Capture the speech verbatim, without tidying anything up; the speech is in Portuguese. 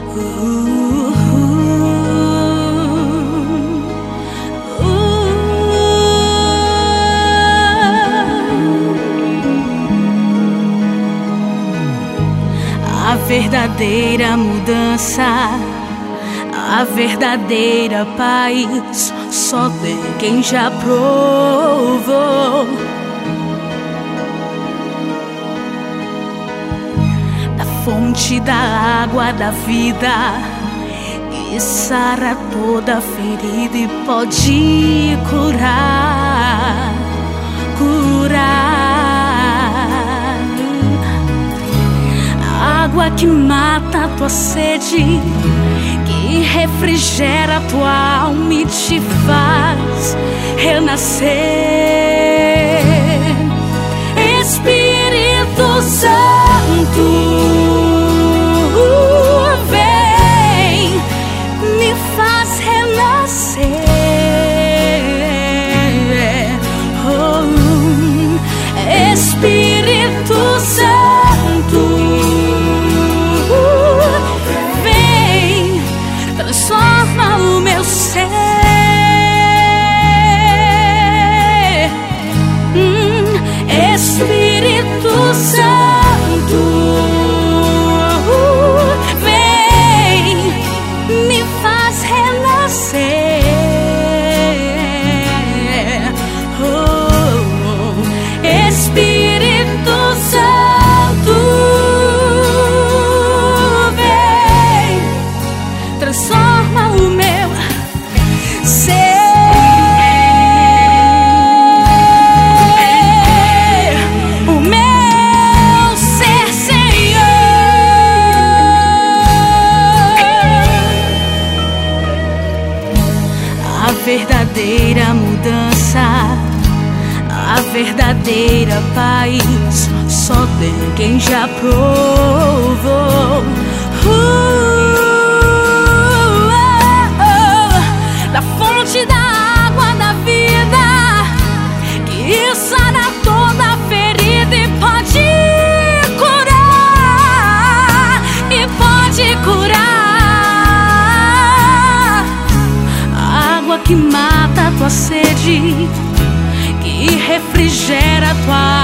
A verdadeira mudança, a verdadeira paz, só tem quem já provou. Da fonte da água da vida, que sara toda ferida e pode curar, curar. Água que mata a tua sede, que refrigera a tua alma e te faz renascer. Espírito Santo, vem, me faz renascer. Oh, Espírito Santo, transforma o meu ser. hum, Espírito Santo, vem, me faz renascer. Oh, Espírito Santo, vem, transforma o meu ser, o meu ser, Senhor. A verdadeira mudança, a verdadeira paz, só tem quem já provou. Da fonte da água da vida, que sara toda ferida e pode curar, e pode curar. Água que mata a tua sede, que refrigera a tua